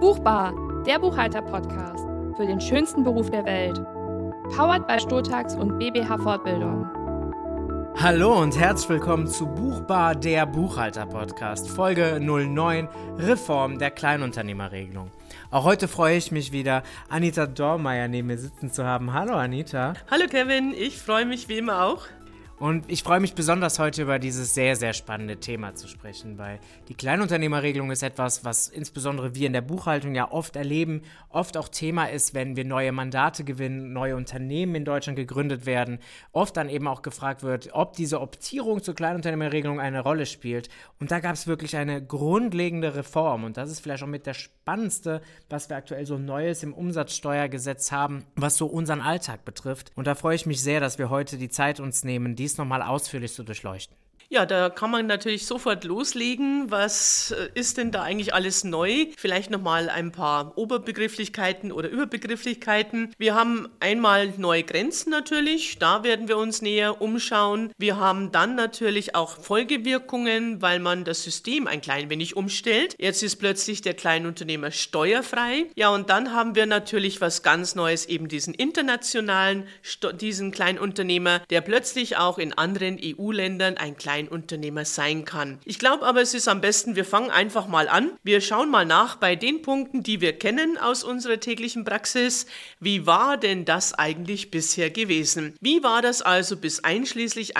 Buchbar, der Buchhalter-Podcast für den schönsten Beruf der Welt. Powered by Sturtax und BBH Fortbildung. Hallo und herzlich willkommen zu Buchbar, der Buchhalter-Podcast, Folge 09, Reform der Kleinunternehmerregelung. Auch heute freue ich mich wieder, Anita Dormeyer neben mir sitzen zu haben. Hallo Anita. Hallo Kevin, ich freue mich wie immer auch. Und ich freue mich besonders heute über dieses sehr, sehr spannende Thema zu sprechen, weil die Kleinunternehmerregelung ist etwas, was insbesondere wir in der Buchhaltung ja oft erleben, oft auch Thema ist, wenn wir neue Mandate gewinnen, neue Unternehmen in Deutschland gegründet werden, oft dann eben auch gefragt wird, ob diese Optierung zur Kleinunternehmerregelung eine Rolle spielt. Und da gab es wirklich eine grundlegende Reform und das ist vielleicht auch mit der spannendste, was wir aktuell so Neues im Umsatzsteuergesetz haben, was so unseren Alltag betrifft. Und da freue ich mich sehr, dass wir heute die Zeit uns nehmen, dies nochmal ausführlich zu durchleuchten. Ja, da kann man natürlich sofort loslegen. Was ist denn da eigentlich alles neu? Vielleicht nochmal ein paar Oberbegrifflichkeiten oder Überbegrifflichkeiten. Wir haben einmal neue Grenzen natürlich, da werden wir uns näher umschauen. Wir haben dann natürlich auch Folgewirkungen, weil man das System ein klein wenig umstellt. Jetzt ist plötzlich der Kleinunternehmer steuerfrei. Ja, und dann haben wir natürlich was ganz Neues, eben diesen internationalen, diesen Kleinunternehmer, der plötzlich auch in anderen EU-Ländern ein Kleinunternehmer sein kann. Ich glaube aber, es ist am besten, wir fangen einfach mal an. Wir schauen mal nach bei den Punkten, die wir kennen aus unserer täglichen Praxis. Wie war denn das eigentlich bisher gewesen? Wie war das also bis einschließlich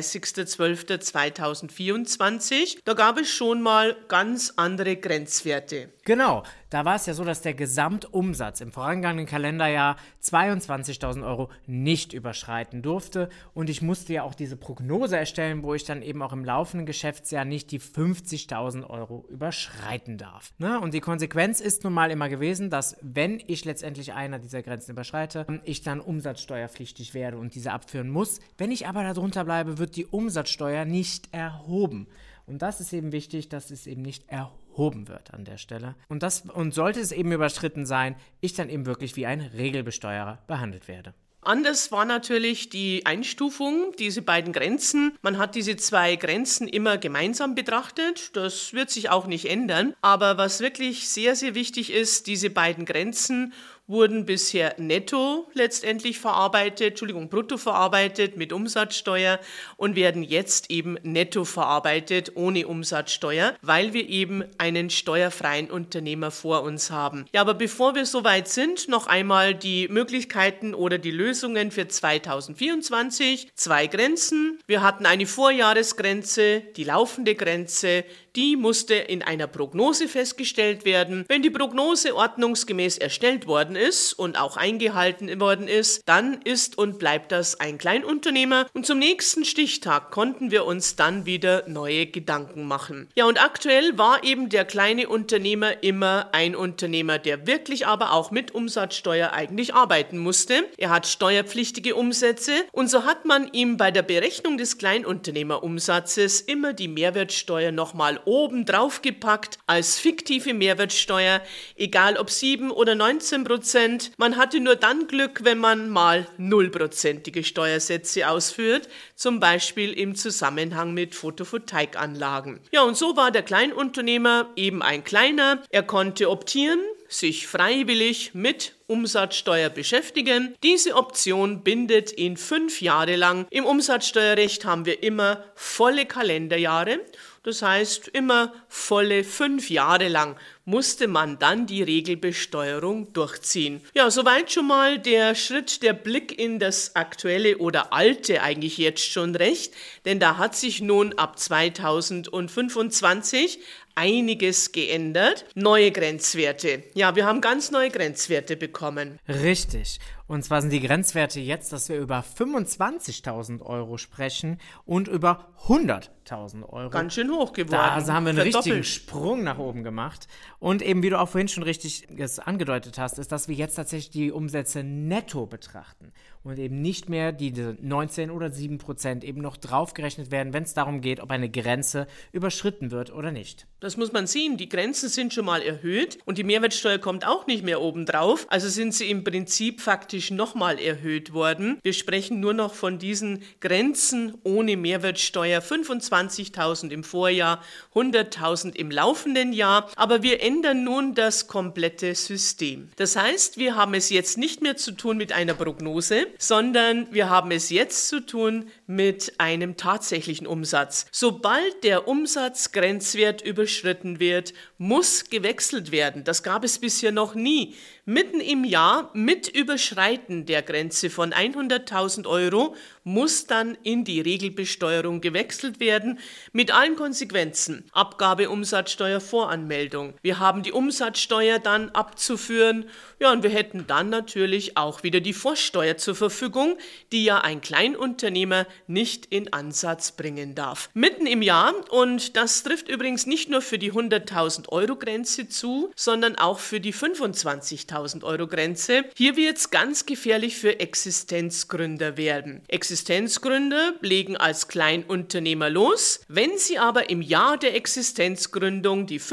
31.12.2024? Da gab es schon mal ganz andere Grenzwerte. Genau, da war es ja so, dass der Gesamtumsatz im vorangegangenen Kalenderjahr 22.000 Euro nicht überschreiten durfte und ich musste ja auch diese Prognose erstellen, wo ich dann eben auch im laufenden Geschäftsjahr nicht die 50.000 Euro überschreiten darf. Ne? Und die Konsequenz ist nun mal immer gewesen, dass wenn ich letztendlich einer dieser Grenzen überschreite, ich dann umsatzsteuerpflichtig werde und diese abführen muss. Wenn ich aber darunter bleibe, wird die Umsatzsteuer nicht erhoben. Und das ist eben wichtig, dass es eben nicht erhoben wird an der Stelle. Und sollte es eben überschritten sein, ich dann eben wirklich wie ein Regelbesteuerer behandelt werde. Anders war natürlich die Einstufung, diese beiden Grenzen. Man hat diese zwei Grenzen immer gemeinsam betrachtet. Das wird sich auch nicht ändern. Aber was wirklich sehr, sehr wichtig ist, diese beiden Grenzen wurden bisher netto letztendlich brutto verarbeitet mit Umsatzsteuer und werden jetzt eben netto verarbeitet ohne Umsatzsteuer, weil wir eben einen steuerfreien Unternehmer vor uns haben. Ja, aber bevor wir soweit sind, noch einmal die Möglichkeiten oder die Lösungen für 2024. Zwei Grenzen. Wir hatten eine Vorjahresgrenze, die laufende Grenze, die musste in einer Prognose festgestellt werden. Wenn die Prognose ordnungsgemäß erstellt worden ist und auch eingehalten worden ist, dann ist und bleibt das ein Kleinunternehmer. Und zum nächsten Stichtag konnten wir uns dann wieder neue Gedanken machen. Ja, und aktuell war eben der kleine Unternehmer immer ein Unternehmer, der wirklich aber auch mit Umsatzsteuer eigentlich arbeiten musste. Er hat steuerpflichtige Umsätze und so hat man ihm bei der Berechnung des Kleinunternehmerumsatzes immer die Mehrwertsteuer nochmal oben drauf gepackt als fiktive Mehrwertsteuer, egal ob 7 oder 19%. Man hatte nur dann Glück, wenn man mal 0%ige Steuersätze ausführt, zum Beispiel im Zusammenhang mit Photovoltaikanlagen. Ja, und so war der Kleinunternehmer eben ein kleiner. Er konnte optieren, sich freiwillig mit Umsatzsteuer beschäftigen. Diese Option bindet ihn 5 Jahre lang. Im Umsatzsteuerrecht haben wir immer volle Kalenderjahre. Das heißt, immer volle 5 Jahre lang musste man dann die Regelbesteuerung durchziehen. Ja, soweit schon mal der Blick in das aktuelle oder alte eigentlich jetzt schon recht, denn da hat sich nun ab 2025 einiges geändert. Neue Grenzwerte. Ja, wir haben ganz neue Grenzwerte bekommen. Richtig. Und zwar sind die Grenzwerte jetzt, dass wir über 25.000 Euro sprechen und über 100.000 Euro. Ganz schön hoch geworden. Da haben wir einen richtigen Sprung nach oben gemacht. Und eben, wie du auch vorhin schon richtig angedeutet hast, ist, dass wir jetzt tatsächlich die Umsätze netto betrachten und eben nicht mehr diese 19 oder 7% eben noch draufgerechnet werden, wenn es darum geht, ob eine Grenze überschritten wird oder nicht. Das muss man sehen. Die Grenzen sind schon mal erhöht und die Mehrwertsteuer kommt auch nicht mehr oben drauf. Also sind sie im Prinzip faktisch praktisch nochmal erhöht worden. Wir sprechen nur noch von diesen Grenzen ohne Mehrwertsteuer, 25.000 im Vorjahr, 100.000 im laufenden Jahr. Aber wir ändern nun das komplette System. Das heißt, wir haben es jetzt nicht mehr zu tun mit einer Prognose, sondern wir haben es jetzt zu tun mit einem tatsächlichen Umsatz. Sobald der Umsatzgrenzwert überschritten wird, muss gewechselt werden. Das gab es bisher noch nie. Mitten im Jahr mit Überschreiten der Grenze von 100.000 Euro muss dann in die Regelbesteuerung gewechselt werden, mit allen Konsequenzen. Abgabe Umsatzsteuervoranmeldung. Wir haben die Umsatzsteuer dann abzuführen. Ja, und wir hätten dann natürlich auch wieder die Vorsteuer zur Verfügung, die ja ein Kleinunternehmer nicht in Ansatz bringen darf. Mitten im Jahr, und das trifft übrigens nicht nur für die 100.000 Euro Grenze zu, sondern auch für die 25.000 Euro Grenze. Hier wird es ganz gefährlich für Existenzgründer werden. Existenzgründer legen als Kleinunternehmer los. Wenn sie aber im Jahr der Existenzgründung die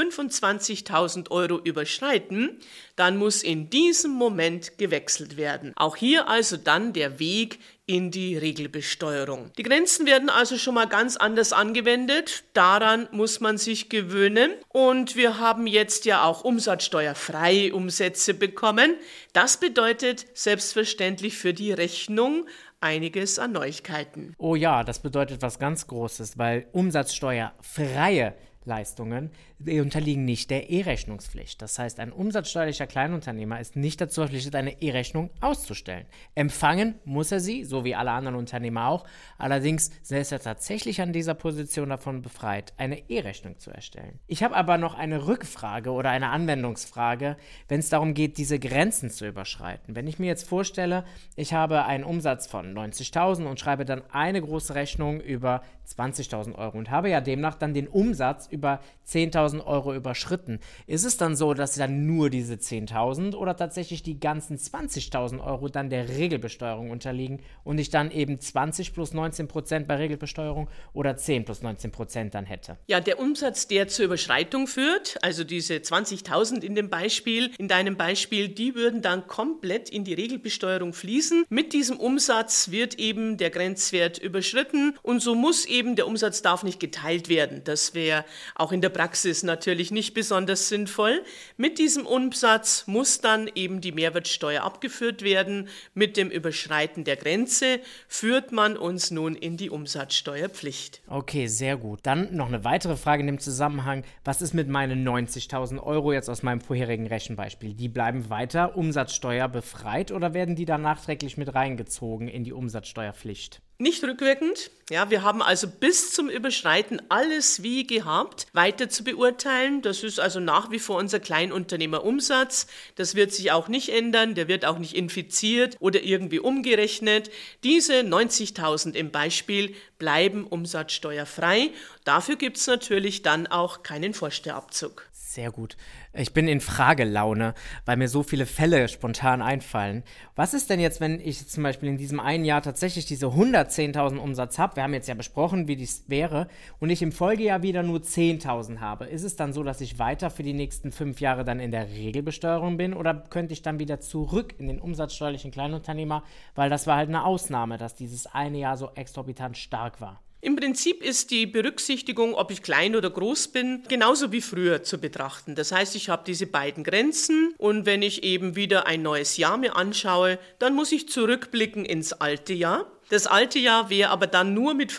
25.000 Euro überschreiten, dann muss in diesem Moment gewechselt werden. Auch hier also dann der Weg in die Regelbesteuerung. Die Grenzen werden also schon mal ganz anders angewendet. Daran muss man sich gewöhnen. Und wir haben jetzt ja auch umsatzsteuerfreie Umsätze bekommen. Das bedeutet selbstverständlich für die Rechnung einiges an Neuigkeiten. Oh ja, das bedeutet was ganz Großes, weil umsatzsteuerfreie Leistungen unterliegen nicht der E-Rechnungspflicht. Das heißt, ein umsatzsteuerlicher Kleinunternehmer ist nicht dazu verpflichtet, eine E-Rechnung auszustellen. Empfangen muss er sie, so wie alle anderen Unternehmer auch. Allerdings ist er tatsächlich an dieser Position davon befreit, eine E-Rechnung zu erstellen. Ich habe aber noch eine Rückfrage oder eine Anwendungsfrage, wenn es darum geht, diese Grenzen zu überschreiten. Wenn ich mir jetzt vorstelle, ich habe einen Umsatz von 90.000 und schreibe dann eine große Rechnung über 20.000 Euro und habe ja demnach dann den Umsatz über 10.000 Euro überschritten. Ist es dann so, dass dann nur diese 10.000 oder tatsächlich die ganzen 20.000 Euro dann der Regelbesteuerung unterliegen und ich dann eben 20 plus 19% bei Regelbesteuerung oder 10 plus 19% dann hätte? Ja, der Umsatz, der zur Überschreitung führt, also diese 20.000 in deinem Beispiel, die würden dann komplett in die Regelbesteuerung fließen. Mit diesem Umsatz wird eben der Grenzwert überschritten und so muss eben der Umsatz darf nicht geteilt werden. Das wäre auch in der Praxis natürlich nicht besonders sinnvoll. Mit diesem Umsatz muss dann eben die Mehrwertsteuer abgeführt werden. Mit dem Überschreiten der Grenze führt man uns nun in die Umsatzsteuerpflicht. Okay, sehr gut. Dann noch eine weitere Frage in dem Zusammenhang. Was ist mit meinen 90.000 Euro jetzt aus meinem vorherigen Rechenbeispiel? Die bleiben weiter umsatzsteuerbefreit oder werden die dann nachträglich mit reingezogen in die Umsatzsteuerpflicht? Nicht rückwirkend. Ja, wir haben also bis zum Überschreiten alles wie gehabt weiter zu beurteilen. Das ist also nach wie vor unser Kleinunternehmerumsatz. Das wird sich auch nicht ändern. Der wird auch nicht infiziert oder irgendwie umgerechnet. Diese 90.000 im Beispiel bleiben umsatzsteuerfrei. Dafür gibt es natürlich dann auch keinen Vorsteuerabzug. Sehr gut. Ich bin in Fragelaune, weil mir so viele Fälle spontan einfallen. Was ist denn jetzt, wenn ich zum Beispiel in diesem einen Jahr tatsächlich diese 110.000 Umsatz habe? Wir haben jetzt ja besprochen, wie dies wäre. Und ich im Folgejahr wieder nur 10.000 habe. Ist es dann so, dass ich weiter für die nächsten 5 Jahre dann in der Regelbesteuerung bin? Oder könnte ich dann wieder zurück in den umsatzsteuerlichen Kleinunternehmer? Weil das war halt eine Ausnahme, dass dieses eine Jahr so exorbitant stark war. Im Prinzip ist die Berücksichtigung, ob ich klein oder groß bin, genauso wie früher zu betrachten. Das heißt, ich habe diese beiden Grenzen und wenn ich eben wieder ein neues Jahr mir anschaue, dann muss ich zurückblicken ins alte Jahr. Das alte Jahr wäre aber dann nur mit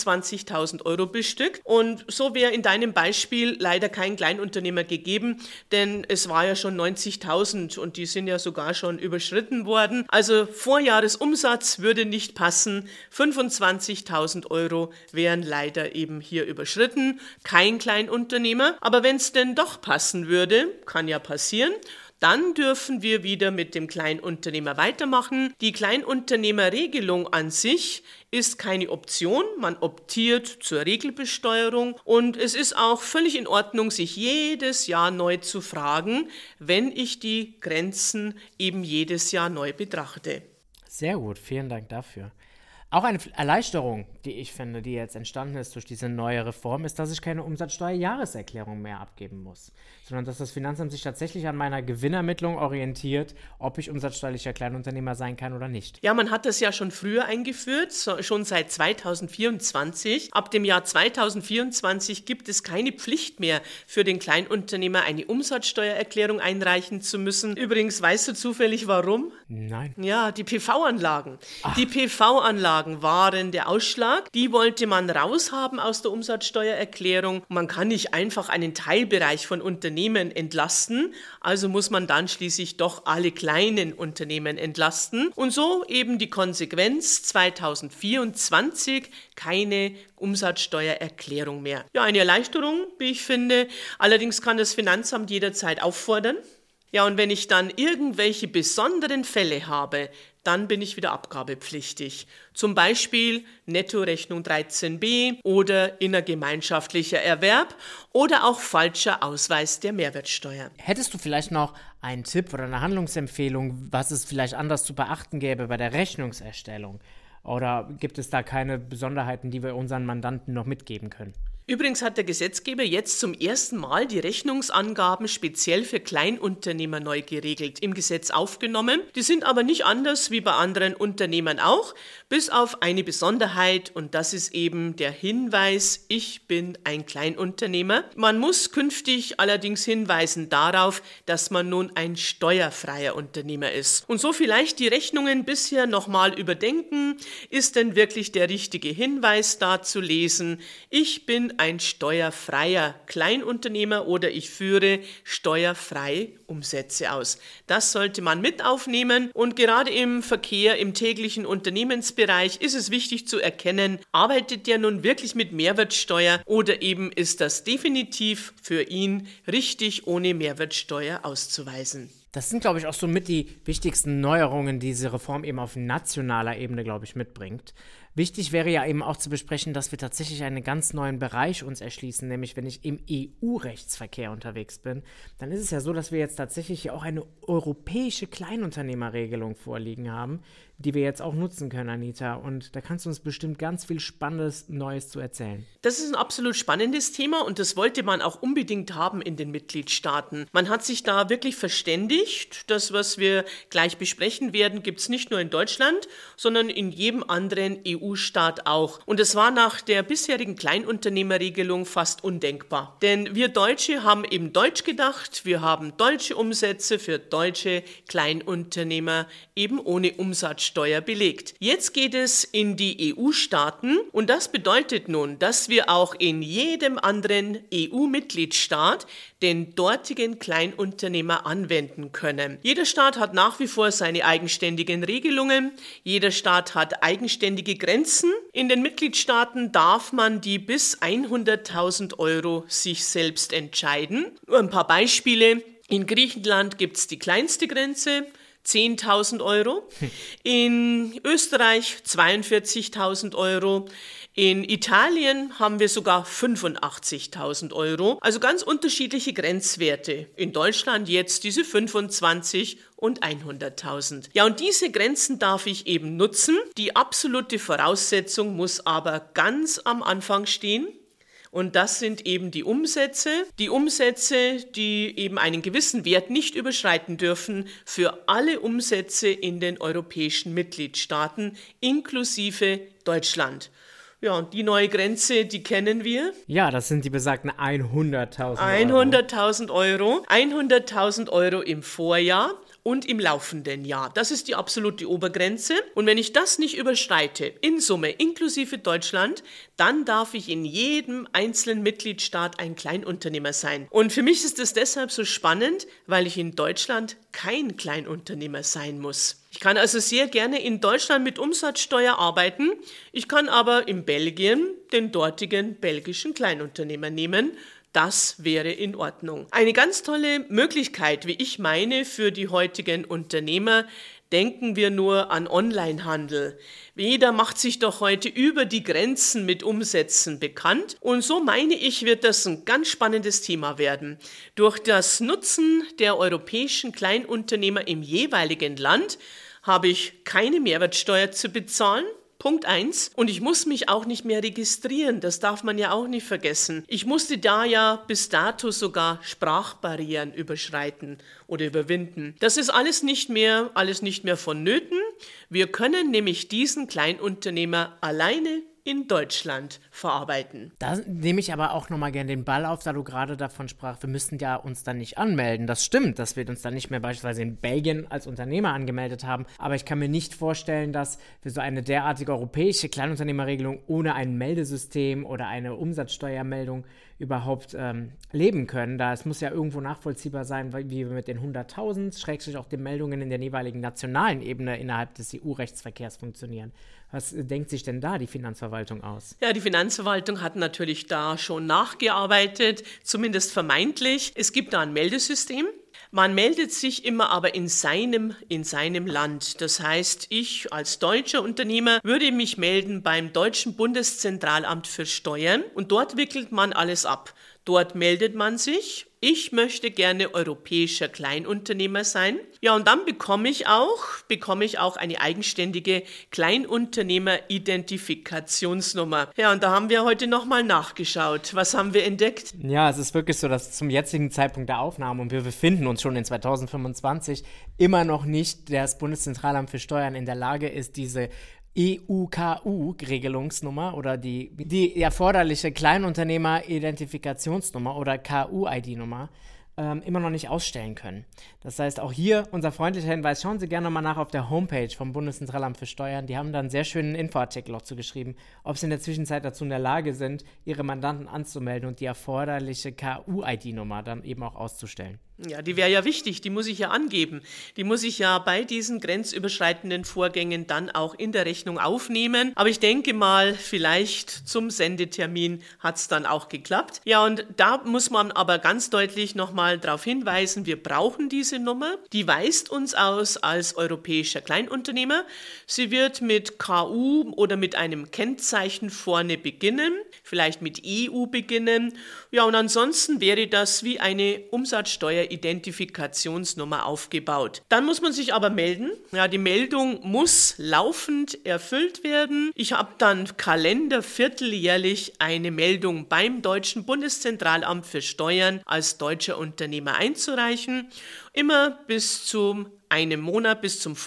25.000 Euro bestückt und so wäre in deinem Beispiel leider kein Kleinunternehmer gegeben, denn es war ja schon 90.000 und die sind ja sogar schon überschritten worden. Also Vorjahresumsatz würde nicht passen, 25.000 Euro wären leider eben hier überschritten, kein Kleinunternehmer. Aber wenn es denn doch passen würde, kann ja passieren, dann dürfen wir wieder mit dem Kleinunternehmer weitermachen. Die Kleinunternehmerregelung an sich ist keine Option. Man optiert zur Regelbesteuerung und es ist auch völlig in Ordnung, sich jedes Jahr neu zu fragen, wenn ich die Grenzen eben jedes Jahr neu betrachte. Sehr gut, vielen Dank dafür. Auch eine Erleichterung, die ich finde, die jetzt entstanden ist durch diese neue Reform, ist, dass ich keine Umsatzsteuerjahreserklärung mehr abgeben muss, sondern dass das Finanzamt sich tatsächlich an meiner Gewinnermittlung orientiert, ob ich umsatzsteuerlicher Kleinunternehmer sein kann oder nicht. Ja, man hat das ja schon früher eingeführt, schon seit 2024. Ab dem Jahr 2024 gibt es keine Pflicht mehr für den Kleinunternehmer, eine Umsatzsteuererklärung einreichen zu müssen. Übrigens, weißt du zufällig warum? Nein. Ja, die PV-Anlagen. Die PV-Anlagen waren der Ausschlag. Die wollte man raushaben aus der Umsatzsteuererklärung. Man kann nicht einfach einen Teilbereich von Unternehmen entlasten, also muss man dann schließlich doch alle kleinen Unternehmen entlasten. Und so eben die Konsequenz 2024 keine Umsatzsteuererklärung mehr. Ja, eine Erleichterung, wie ich finde. Allerdings kann das Finanzamt jederzeit auffordern. Ja, und wenn ich dann irgendwelche besonderen Fälle habe, dann bin ich wieder abgabepflichtig. Zum Beispiel Nettorechnung 13b oder innergemeinschaftlicher Erwerb oder auch falscher Ausweis der Mehrwertsteuer. Hättest du vielleicht noch einen Tipp oder eine Handlungsempfehlung, was es vielleicht anders zu beachten gäbe bei der Rechnungserstellung? Oder gibt es da keine Besonderheiten, die wir unseren Mandanten noch mitgeben können? Übrigens hat der Gesetzgeber jetzt zum ersten Mal die Rechnungsangaben speziell für Kleinunternehmer neu geregelt, im Gesetz aufgenommen. Die sind aber nicht anders wie bei anderen Unternehmern auch, bis auf eine Besonderheit, und das ist eben der Hinweis, ich bin ein Kleinunternehmer. Man muss künftig allerdings hinweisen darauf, dass man nun ein steuerfreier Unternehmer ist. Und so vielleicht die Rechnungen bisher nochmal überdenken, ist denn wirklich der richtige Hinweis da zu lesen, ich bin ein steuerfreier Kleinunternehmer oder ich führe steuerfrei Umsätze aus. Das sollte man mit aufnehmen und gerade im Verkehr, im täglichen Unternehmensbereich ist es wichtig zu erkennen, arbeitet der nun wirklich mit Mehrwertsteuer oder eben ist das definitiv für ihn richtig, ohne Mehrwertsteuer auszuweisen. Das sind, glaube ich, auch so mit die wichtigsten Neuerungen, die diese Reform eben auf nationaler Ebene, glaube ich, mitbringt. Wichtig wäre ja eben auch zu besprechen, dass wir tatsächlich einen ganz neuen Bereich uns erschließen, nämlich wenn ich im EU-Rechtsverkehr unterwegs bin, dann ist es ja so, dass wir jetzt tatsächlich hier auch eine europäische Kleinunternehmerregelung vorliegen haben, die wir jetzt auch nutzen können, Anita. Und da kannst du uns bestimmt ganz viel Spannendes Neues zu erzählen. Das ist ein absolut spannendes Thema und das wollte man auch unbedingt haben in den Mitgliedstaaten. Man hat sich da wirklich verständigt. Das, was wir gleich besprechen werden, gibt es nicht nur in Deutschland, sondern in jedem anderen EU-Staat auch. Und es war nach der bisherigen Kleinunternehmerregelung fast undenkbar. Denn wir Deutsche haben eben deutsch gedacht. Wir haben deutsche Umsätze für deutsche Kleinunternehmer eben ohne Umsatzsteuer belegt. Jetzt geht es in die EU-Staaten und das bedeutet nun, dass wir auch in jedem anderen EU-Mitgliedstaat den dortigen Kleinunternehmer anwenden können. Jeder Staat hat nach wie vor seine eigenständigen Regelungen. Jeder Staat hat eigenständige Grenzen. In den Mitgliedstaaten darf man die bis 100.000 Euro sich selbst entscheiden. Nur ein paar Beispiele. In Griechenland gibt es die kleinste Grenze, 10.000 Euro. In Österreich 42.000 Euro. In Italien haben wir sogar 85.000 Euro. Also ganz unterschiedliche Grenzwerte. In Deutschland jetzt diese 25 und 100.000. Ja, und diese Grenzen darf ich eben nutzen. Die absolute Voraussetzung muss aber ganz am Anfang stehen. Und das sind eben die Umsätze, die eben einen gewissen Wert nicht überschreiten dürfen für alle Umsätze in den europäischen Mitgliedstaaten, inklusive Deutschland. Ja, und die neue Grenze, die kennen wir. Ja, das sind die besagten 100.000 Euro. 100.000 Euro. 100.000 Euro im Vorjahr und im laufenden Jahr. Das ist die absolute Obergrenze. Und wenn ich das nicht überschreite, in Summe inklusive Deutschland, dann darf ich in jedem einzelnen Mitgliedstaat ein Kleinunternehmer sein. Und für mich ist es deshalb so spannend, weil ich in Deutschland kein Kleinunternehmer sein muss. Ich kann also sehr gerne in Deutschland mit Umsatzsteuer arbeiten. Ich kann aber in Belgien den dortigen belgischen Kleinunternehmer nehmen. Das wäre in Ordnung. Eine ganz tolle Möglichkeit, wie ich meine, für die heutigen Unternehmer. Denken wir nur an Onlinehandel. Jeder macht sich doch heute über die Grenzen mit Umsätzen bekannt. Und so meine ich, wird das ein ganz spannendes Thema werden. Durch das Nutzen der europäischen Kleinunternehmer im jeweiligen Land habe ich keine Mehrwertsteuer zu bezahlen. Punkt 1. Und ich muss mich auch nicht mehr registrieren. Das darf man ja auch nicht vergessen. Ich musste da ja bis dato sogar Sprachbarrieren überschreiten oder überwinden. Das ist alles nicht mehr vonnöten. Wir können nämlich diesen Kleinunternehmer alleine in Deutschland verarbeiten. Da nehme ich aber auch nochmal gerne den Ball auf, da du gerade davon sprachst, wir müssten ja uns dann nicht anmelden. Das stimmt, dass wir uns dann nicht mehr beispielsweise in Belgien als Unternehmer angemeldet haben. Aber ich kann mir nicht vorstellen, dass wir so eine derartige europäische Kleinunternehmerregelung ohne ein Meldesystem oder eine Umsatzsteuermeldung überhaupt leben können. Da es muss ja irgendwo nachvollziehbar sein, wie wir mit den 100.000, schrägstrich auch den Meldungen in der jeweiligen nationalen Ebene innerhalb des EU-Rechtsverkehrs funktionieren. Was denkt sich denn da die Finanzverwaltung aus? Ja, die Finanzverwaltung hat natürlich da schon nachgearbeitet, zumindest vermeintlich. Es gibt da ein Meldesystem. Man meldet sich immer aber in seinem Land. Das heißt, ich als deutscher Unternehmer würde mich melden beim Deutschen Bundeszentralamt für Steuern und dort wickelt man alles ab. Dort meldet man sich. Ich möchte gerne europäischer Kleinunternehmer sein. Ja, und dann bekomme ich auch eine eigenständige Kleinunternehmer-Identifikationsnummer. Ja, und da haben wir heute nochmal nachgeschaut. Was haben wir entdeckt? Ja, es ist wirklich so, dass zum jetzigen Zeitpunkt der Aufnahme, und wir befinden uns schon in 2025, immer noch nicht das Bundeszentralamt für Steuern in der Lage ist, diese EUKU-Regelungsnummer oder die erforderliche Kleinunternehmer-Identifikationsnummer oder KU-ID-Nummer immer noch nicht ausstellen können. Das heißt, auch hier unser freundlicher Hinweis, schauen Sie gerne mal nach auf der Homepage vom Bundeszentralamt für Steuern. Die haben da einen sehr schönen Infoartikel auch zugeschrieben, ob Sie in der Zwischenzeit dazu in der Lage sind, Ihre Mandanten anzumelden und die erforderliche KU-ID-Nummer dann eben auch auszustellen. Ja, die wäre ja wichtig, die muss ich ja angeben. Die muss ich ja bei diesen grenzüberschreitenden Vorgängen dann auch in der Rechnung aufnehmen. Aber ich denke mal, vielleicht zum Sendetermin hat es dann auch geklappt. Ja, und da muss man aber ganz deutlich nochmal darauf hinweisen, wir brauchen diese Nummer. Die weist uns aus als europäischer Kleinunternehmer. Sie wird mit KU oder mit einem Kennzeichen vorne beginnen, vielleicht mit EU beginnen. Ja, und ansonsten wäre das wie eine Umsatzsteuer-Identifikationsnummer aufgebaut. Dann muss man sich aber melden. Ja, die Meldung muss laufend erfüllt werden. Ich habe dann vierteljährlich eine Meldung beim Deutschen Bundeszentralamt für Steuern als deutscher Unternehmer einzureichen. Immer bis zum Folgemonat,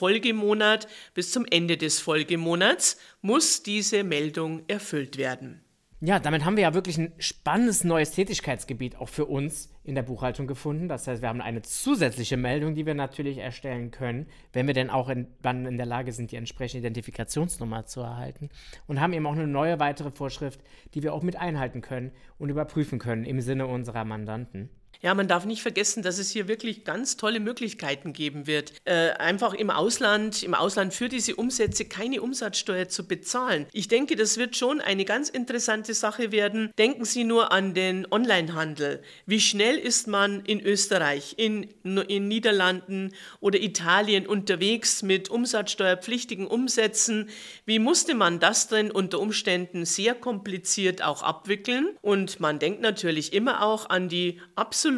bis zum Ende des Folgemonats muss diese Meldung erfüllt werden. Ja, damit haben wir ja wirklich ein spannendes neues Tätigkeitsgebiet auch für uns in der Buchhaltung gefunden. Das heißt, wir haben eine zusätzliche Meldung, die wir natürlich erstellen können, wenn wir denn auch dann in der Lage sind, die entsprechende Identifikationsnummer zu erhalten. Und haben eben auch eine neue weitere Vorschrift, die wir auch mit einhalten können und überprüfen können im Sinne unserer Mandanten. Ja, man darf nicht vergessen, dass es hier wirklich ganz tolle Möglichkeiten geben wird, einfach im Ausland für diese Umsätze keine Umsatzsteuer zu bezahlen. Ich denke, das wird schon eine ganz interessante Sache werden. Denken Sie nur an den Onlinehandel. Wie schnell ist man in Österreich, in Niederlanden oder Italien unterwegs mit umsatzsteuerpflichtigen Umsätzen? Wie musste man das denn unter Umständen sehr kompliziert auch abwickeln? Und man denkt natürlich immer auch an die absolute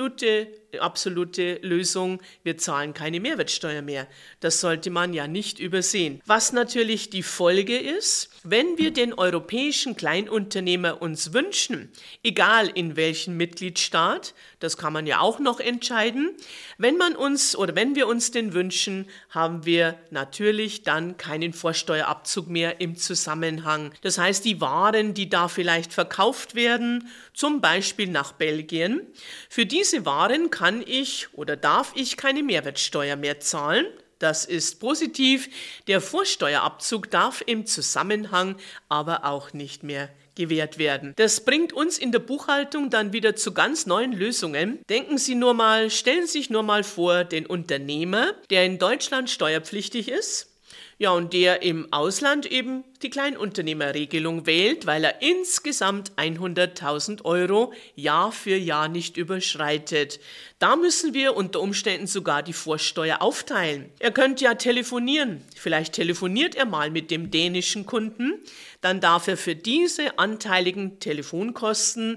Lösung, wir zahlen keine Mehrwertsteuer mehr. Das sollte man ja nicht übersehen. Was natürlich die Folge ist, wenn wir den europäischen Kleinunternehmer uns wünschen, egal in welchem Mitgliedstaat, das kann man ja auch noch entscheiden, wenn wir uns den wünschen, haben wir natürlich dann keinen Vorsteuerabzug mehr im Zusammenhang. Das heißt, die Waren, die da vielleicht verkauft werden, zum Beispiel nach Belgien, für diese Waren kann ich oder darf ich keine Mehrwertsteuer mehr zahlen. Das ist positiv. Der Vorsteuerabzug darf im Zusammenhang aber auch nicht mehr gewährt werden. Das bringt uns in der Buchhaltung dann wieder zu ganz neuen Lösungen. Stellen Sie sich nur mal vor, den Unternehmer, der in Deutschland steuerpflichtig ist, ja, und der im Ausland eben die Kleinunternehmerregelung wählt, weil er insgesamt 100.000 Euro Jahr für Jahr nicht überschreitet. Da müssen wir unter Umständen sogar die Vorsteuer aufteilen. Er könnte ja telefonieren. Vielleicht telefoniert er mal mit dem dänischen Kunden. Dann darf er für diese anteiligen Telefonkosten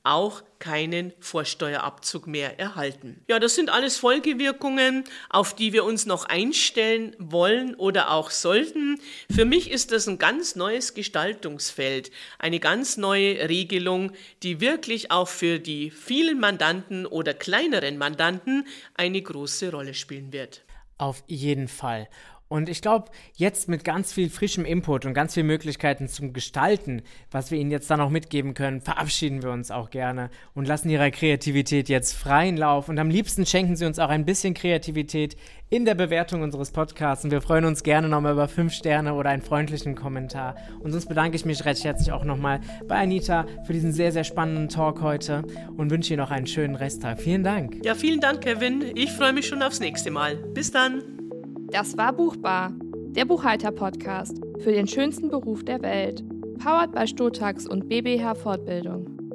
auch keinen Vorsteuerabzug mehr erhalten. Ja, das sind alles Folgewirkungen, auf die wir uns noch einstellen wollen oder auch sollten. Für mich ist das ein ganz neues Gestaltungsfeld, eine ganz neue Regelung, die wirklich auch für die vielen Mandanten oder kleineren Mandanten eine große Rolle spielen wird. Auf jeden Fall. Und ich glaube, jetzt mit ganz viel frischem Input und ganz vielen Möglichkeiten zum Gestalten, was wir Ihnen jetzt dann auch mitgeben können, verabschieden wir uns auch gerne und lassen Ihrer Kreativität jetzt freien Lauf. Und am liebsten schenken Sie uns auch ein bisschen Kreativität in der Bewertung unseres Podcasts. Und wir freuen uns gerne nochmal über 5 Sterne oder einen freundlichen Kommentar. Und sonst bedanke ich mich recht herzlich auch nochmal bei Anita für diesen sehr, sehr spannenden Talk heute und wünsche Ihnen noch einen schönen Resttag. Vielen Dank. Ja, vielen Dank, Kevin. Ich freue mich schon aufs nächste Mal. Bis dann. Das war Buchbar, der Buchhalter-Podcast für den schönsten Beruf der Welt. Powered by Stotax und BBH Fortbildung.